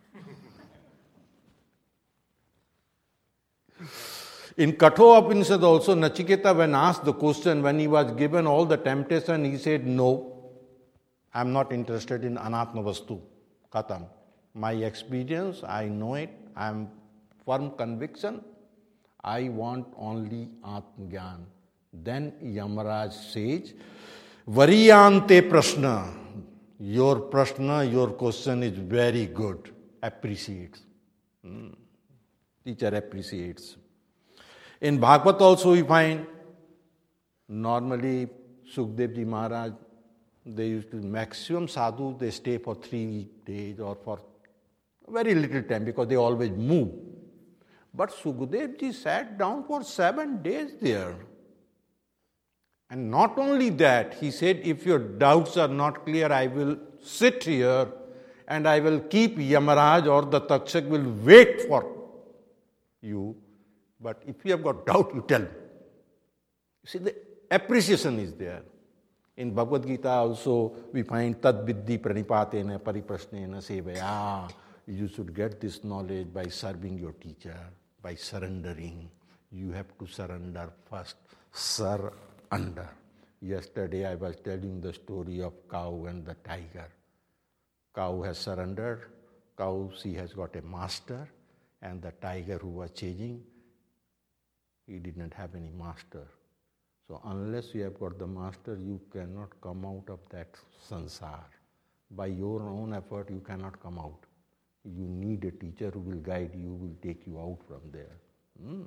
In Kathoha Upanishad also, Nachiketa, when asked the question, when he was given all the temptation, he said, no, I am not interested in anatma vastu. Katam. My experience, I know it, I am firm conviction, I want only Atmagyan. Then Yamaraj says, Variyante prashna. Your prashna, your question is very good. Appreciates. Hmm. Teacher appreciates. In Bhagavad also we find, normally Sukdev Ji Maharaj, they used to, maximum sadhu, they stay for three days or for very little time because they always move. But Sukdev Ji sat down for seven days there. And not only that, he said, if your doubts are not clear, I will sit here and I will keep Yamaraj or the Takshak will wait for you. But if you have got doubt, you tell me. You see, the appreciation is there. In Bhagavad Gita also, we find tad viddhi pranipatena pariprasnena sevaya. You should get this knowledge by serving your teacher, by surrendering. You have to surrender first. Surrender. Yesterday I was telling the story of cow and the tiger. Cow has surrendered. Cow, she has got a master. And the tiger who was chasing, he did not have any master. So unless you have got the master, you cannot come out of that sansar. By your own effort, you cannot come out. You need a teacher who will guide you, will take you out from there. Hmm.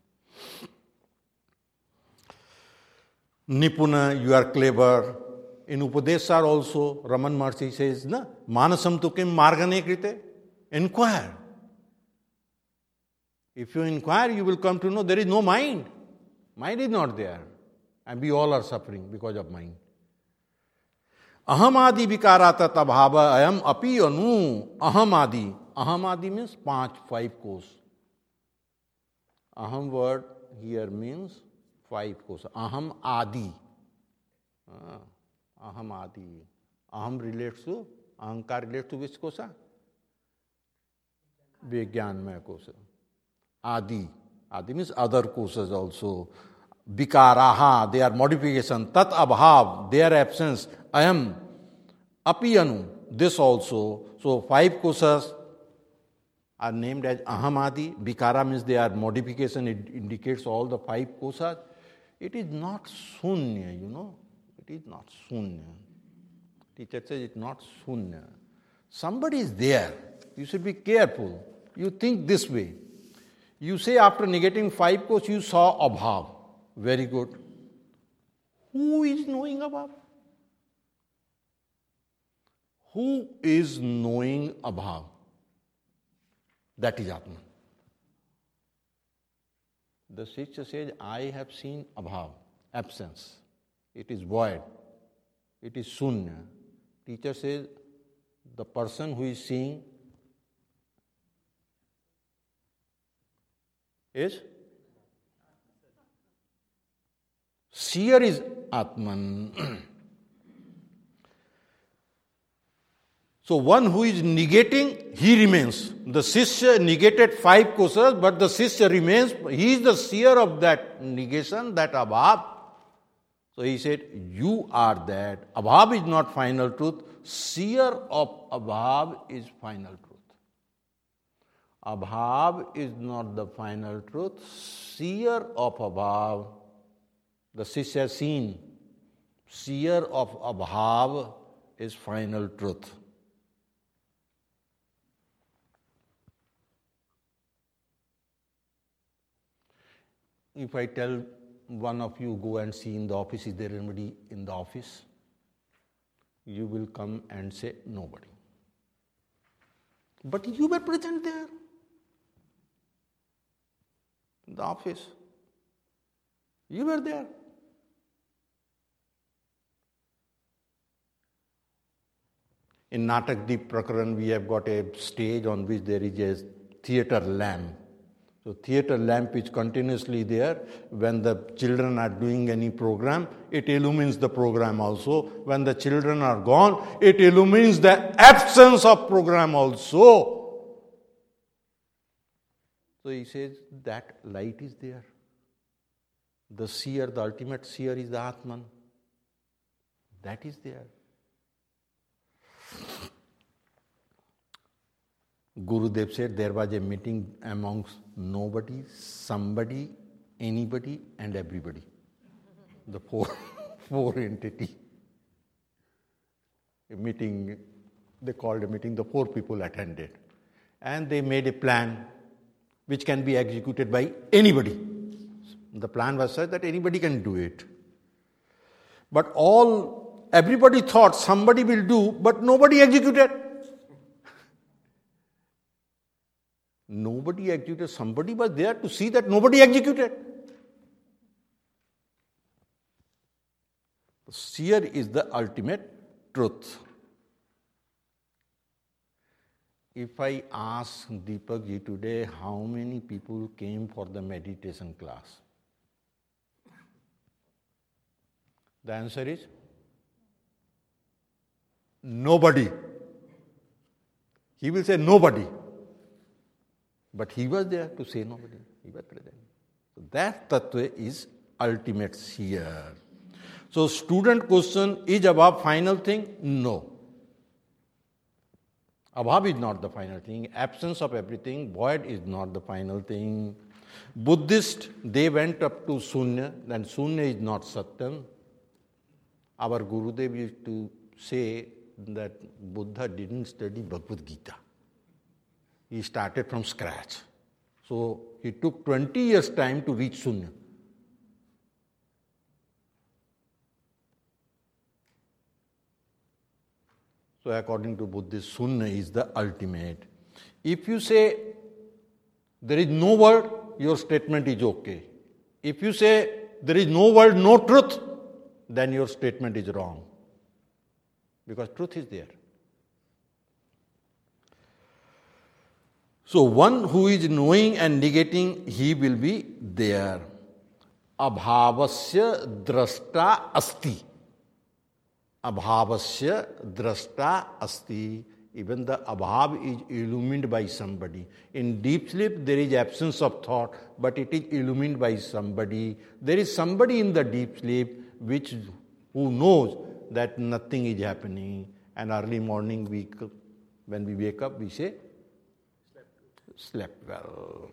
Nipuna, you are clever. In Upadesar also, Raman Maharshi says, na, manasam tu kim margane krite? Inquire. If you inquire, you will come to know there is no mind. Mind is not there. And we all are suffering because of mind. Ahamadi vikarata tabhava ayam api anu. Ahamadi. Ahamadi means પાંચ, five course. Aham word here means five course. Aham adi. Ah, aham adi. Aham relates to, ahankar relates to which kosa? Vijnanmaya kosa. Adi. Adi means other courses also. Vikaraha, they are modification. Tat abhav, their absence. Ayam. Apiyanu, this also. So five courses are named as ahamadi. Vikara means they are modification. It indicates all the five kosas. It is not sunya, you know. It is not sunya. Teacher says it's not sunya. Somebody is there. You should be careful. You think this way. You say after negating five cause you saw abhav. Very good. Who is knowing abhav? Who is knowing abhav? That is Atman. The Shishya says, I have seen abhav, absence. It is void. It is sunya. Teacher says, the person who is seeing is? Seer is Atman. So one who is negating, he remains. The Shishya negated five kosas, but the Shishya remains. He is the seer of that negation, that abhav. So he said, you are that. Abhav is not final truth. Seer of abhav is final truth. Abhav is not the final truth. Seer of abhav, the Shishya has seen. Seer of abhav is final truth. If I tell one of you, go and see in the office, is there anybody in the office? You will come and say, nobody. But you were present there. In the office. You were there. In Natak Deep Prakaran, we have got a stage on which there is a theatre lamp. So theatre lamp is continuously there. When the children are doing any program, it illumines the program also. When the children are gone, it illumines the absence of program also. So he says that light is there. The seer, the ultimate seer is the Atman. That is there. Gurudev said there was a meeting amongst nobody, somebody, anybody and everybody. The four, four entity. A meeting, they called a meeting, the four people attended. And they made a plan which can be executed by anybody. The plan was such that anybody can do it. But all, everybody thought somebody will do, but nobody executed. Nobody executed. Somebody was there to see that nobody executed. The seer is the ultimate truth. If I ask Deepak ji today how many people came for the meditation class, the answer is nobody. He will say nobody. But he was there to say nobody. He was present. So that tattva is ultimate seer. So student question, is abhav final thing? No. Abhav is not the final thing. Absence of everything, void is not the final thing. Buddhist, they went up to Sunya, and Sunya is not Satyam. Our Gurudev used to say that Buddha didn't study Bhagavad Gita. He started from scratch. So he took twenty years time to reach Sunya. So according to Buddhist, Sunya is the ultimate. If you say there is no word, your statement is okay. If you say there is no word, no truth, then your statement is wrong. Because truth is there. So one who is knowing and negating, he will be there. Abhavasya drashta asti. Abhavasya drashta asti. Even the abhav is illumined by somebody. In deep sleep, there is absence of thought, but it is illumined by somebody. There is somebody in the deep sleep which who knows that nothing is happening. And early morning, we, when we wake up, we say, slept well.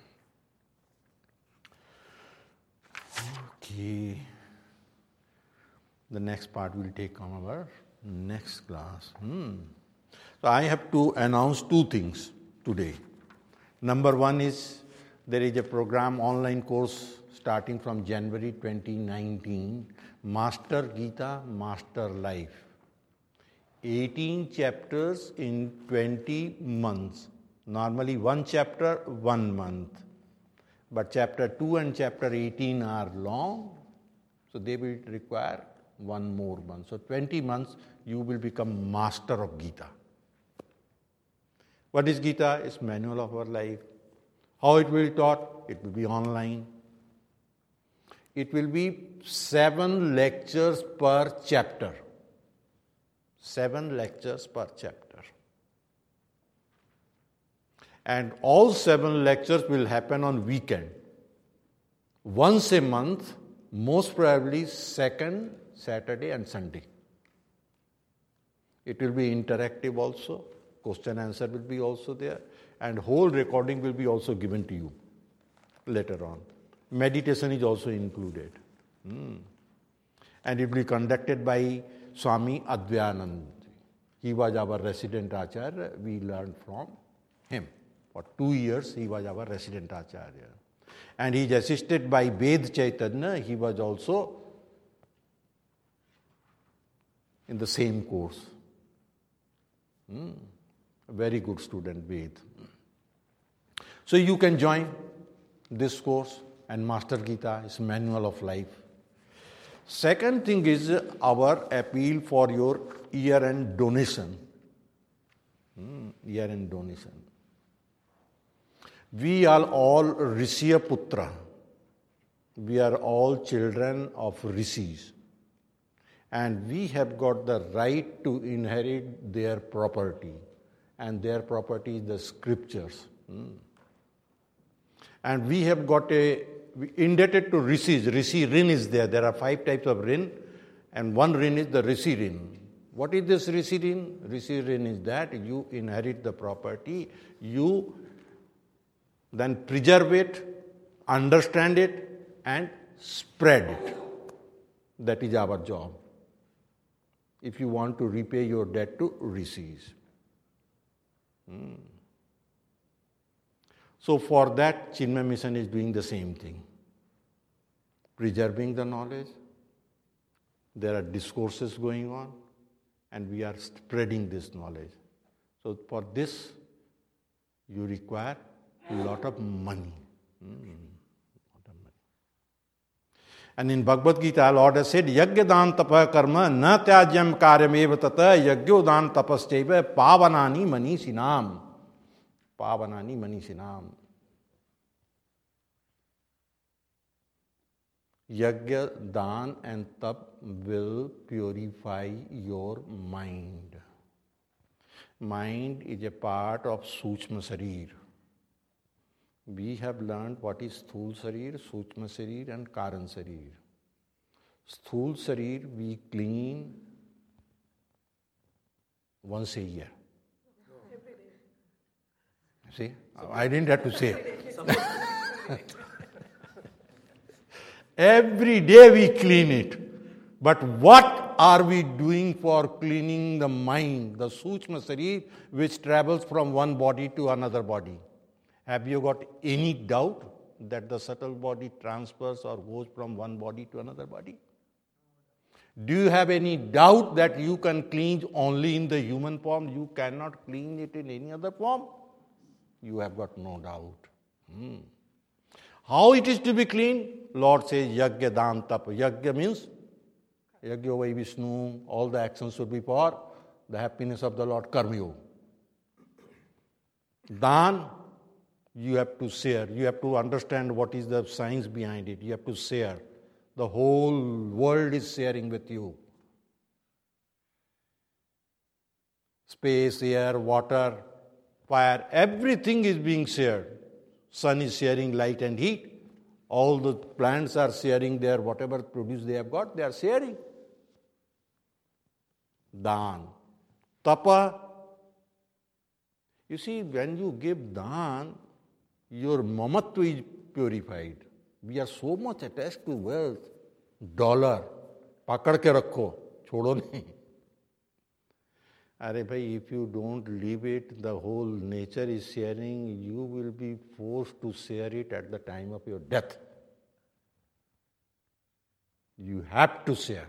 Okay. The next part we'll take on our next class. Hmm. So I have to announce two things today. Number one is There is a program, online course starting from January twenty nineteen, Master Gita, Master Life. eighteen chapters in twenty months. Normally one chapter, one month. But chapter two and chapter eighteen are long, so they will require one more month. So twenty months, you will become master of Gita. What is Gita? It's manual of our life. How it will be taught? It will be online. It will be seven lectures per chapter. Seven lectures per chapter. And all seven lectures will happen on weekend. Once a month, most probably second Saturday and Sunday. It will be interactive also. Question answer will be also there. And whole recording will be also given to you later on. Meditation is also included. Hmm. And it will be conducted by Swami Advayanand. He was our resident Acharya. We learned from him. For two years, he was our resident Acharya. And he is assisted by Ved Chaitanya. He was also in the same course. Hmm. A very good student, Ved. So you can join this course and Master Gita is manual of life. Second thing is our appeal for your year-end donation. Hmm. Year-end donation. We are all Rishiya Putra. We are all children of Rishis. And we have got the right to inherit their property. And their property is the scriptures. Hmm. And we have got a, indebted to Rishis. Rishi Rin is there. There are five types of Rin. And one Rin is the Rishi Rin. What is this Rishi Rin? Rishi Rin is that you inherit the property. You then preserve it, understand it, and spread it. That is our job. If you want to repay your debt to Rishis. Hmm. So for that, Chinmay Mission is doing the same thing. Preserving the knowledge. There are discourses going on, and we are spreading this knowledge. So for this, you require a lot of money. Hmm. And in Bhagavad Gita, Lord has said, Yagya dan tapa karma na tyajyam karyameva tata yagyo dan tapaschaiva pavanani manisinam. Pavanani manisinam. Yagya, dan and tap will purify your mind. Mind is a part of Suchma Sarir. We have learned what is Sthul Sarir, Suchma Sarir and Karan Sarir. Sthul Sarir we clean once a year. See, I didn't have to say. Every day we clean it. But what are we doing for cleaning the mind, the Suchma Sarir, which travels from one body to another body? Have you got any doubt that the subtle body transfers or goes from one body to another body? Do you have any doubt that you can clean only in the human form? You cannot clean it in any other form? You have got no doubt. Hmm. How it is to be cleaned? Lord says, Yagya Dan Tapa. Yagya means, Yagya Vai Vishnu, all the actions should be for the happiness of the Lord, Karma Yoga. Dan, you have to share. You have to understand what is the science behind it. You have to share. The whole world is sharing with you. Space, air, water, fire, everything is being shared. Sun is sharing light and heat. All the plants are sharing their whatever produce they have got, they are sharing. Dan. Tapa. You see, when you give dan, your mamatva is purified. We are so much attached to wealth. Dollar. Pakad ke rakho. Chodo nahi. Are bhai, if you don't leave it, the whole nature is sharing, you will be forced to share it at the time of your death. You have to share.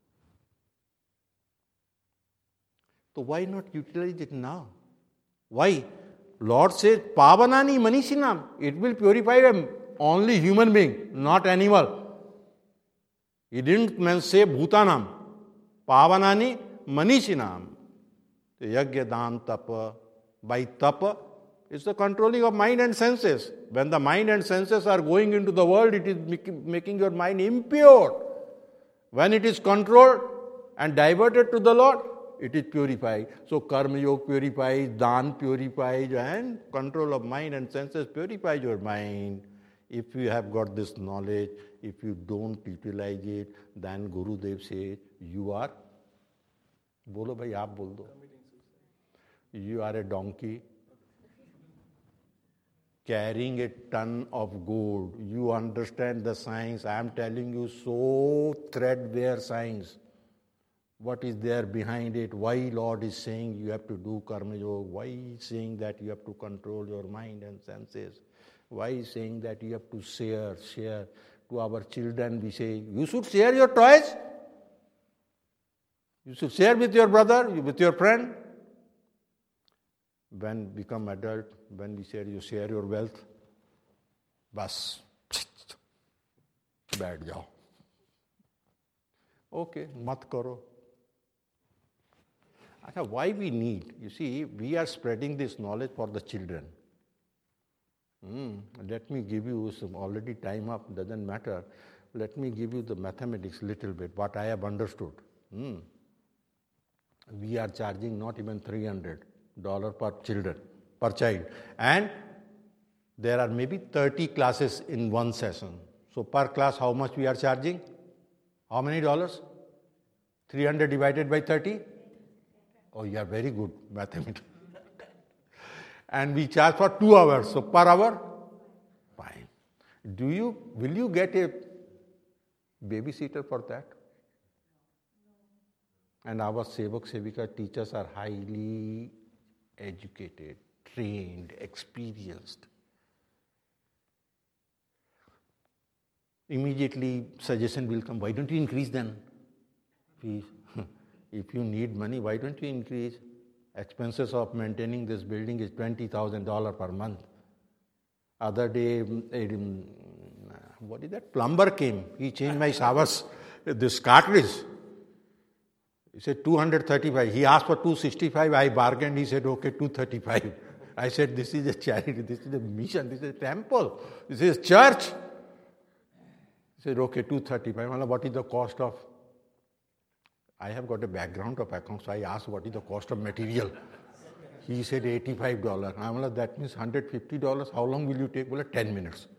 So why not utilize it now? Why? Lord says, Pavanani Manishinam. It will purify them. Only human being, not animal. He didn't say Bhutanam. Pavanani Manishinam. Yagya dam tapa. By tapa, it's the controlling of mind and senses. When the mind and senses are going into the world, it is making your mind impure. When it is controlled and diverted to the Lord, it is purified. So Karma Yoga purifies, Dan purifies, and control of mind and senses purifies your mind. If you have got this knowledge, if you don't utilize it, then Gurudev says, you are, bolo bhai, aap bol do. You are a donkey carrying a ton of gold. You understand the science. I am telling you so threadbare science. What is there behind it? Why Lord is saying you have to do Karma Yoga? Why He is saying that you have to control your mind and senses? Why He is saying that you have to share, share? To our children we say, you should share your toys. You should share with your brother, with your friend. When become adult, when we say you share your wealth, bas, baith jao. Okay, mat karo. Why we need? You see, we are spreading this knowledge for the children. Mm, let me give you some, already time up, doesn't matter. Let me give you the mathematics little bit, what I have understood. Mm. We are charging not even three hundred dollars per children, per child. And there are maybe thirty classes in one session. So per class, how much we are charging? How many dollars? three hundred divided by thirty? Oh, you are very good mathematics. And we charge for two hours. So per hour? Fine. Do you, will you get a babysitter for that? And our Sevak Sevika teachers are highly educated, trained, experienced. Immediately suggestion will come, why don't you increase then? Please. If you need money, why don't you increase? Expenses of maintaining this building is twenty thousand dollars per month. Other day, um, what is that? Plumber came. He changed my showers, this cartridge. He said two hundred thirty-five. He asked for two hundred sixty-five. I bargained. He said, okay, two hundred thirty-five. I said, this is a charity. This is a mission. This is a temple. This is a church. He said, okay, two hundred thirty-five. What is the cost of? I have got a background of accounts, so I asked what is the cost of material. He said eighty-five dollars. I am like, that means one hundred fifty dollars. How long will you take? Well, ten minutes.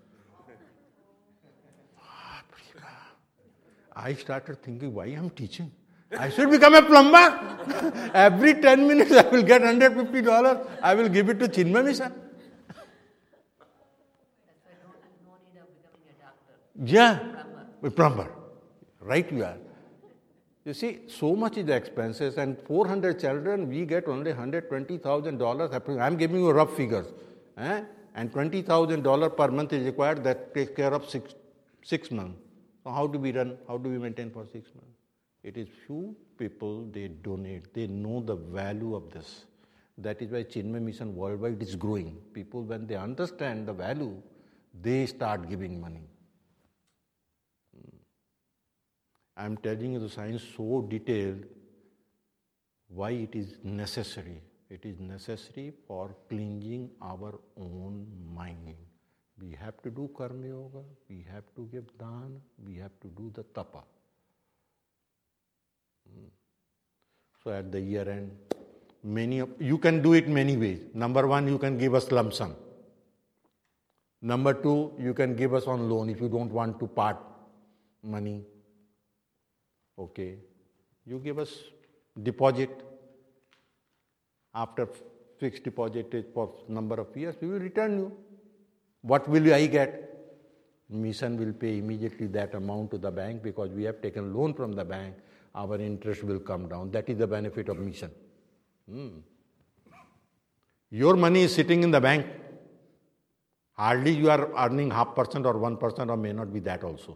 I started thinking, why I am teaching? I should become a plumber. Every ten minutes I will get one hundred fifty dollars. I will give it to Chinmay Mission. Yeah, a plumber. Right you are. You see, so much is the expenses, and four hundred children, we get only one hundred twenty thousand dollars. I am giving you rough figures. Eh? And twenty thousand dollars per month is required. That takes care of six, six months. So how do we run? How do we maintain for six months? It is few people, they donate. They know the value of this. That is why Chinmay Mission worldwide is growing. People, when they understand the value, they start giving money. I am telling you the science so detailed, why it is necessary. It is necessary for cleansing our own mind. We have to do Karma Yoga, we have to give Dan, we have to do the Tapa. So at the year end, many of, you can do it many ways. Number one, you can give us lump sum. Number two, you can give us on loan if you don't want to part money. Okay, you give us deposit. After fixed deposit for number of years, we will return you. What will I get? Mission will pay immediately that amount to the bank because we have taken loan from the bank. Our interest will come down. That is the benefit of mission. Hmm. Your money is sitting in the bank. Hardly you are earning half percent or one percent or may not be that also.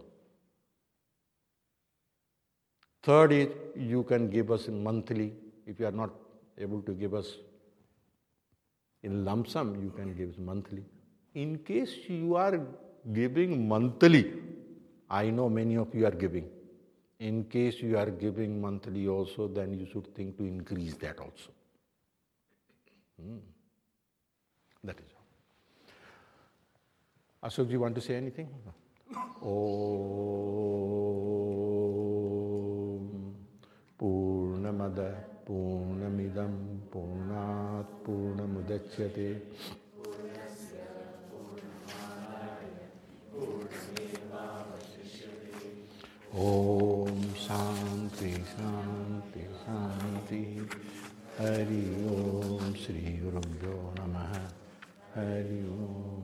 Third is you can give us monthly. If you are not able to give us in lump sum, you can give us monthly. In case you are giving monthly, I know many of you are giving. In case you are giving monthly also, then you should think to increase that also. Hmm. That is all. Ashok, you want to say anything? Om Purnamada Purnamidam Purnat Purnamudachyate Om Shanti Shanti Shanti Hari Om Shri Gurubhyo Namaha Hari Om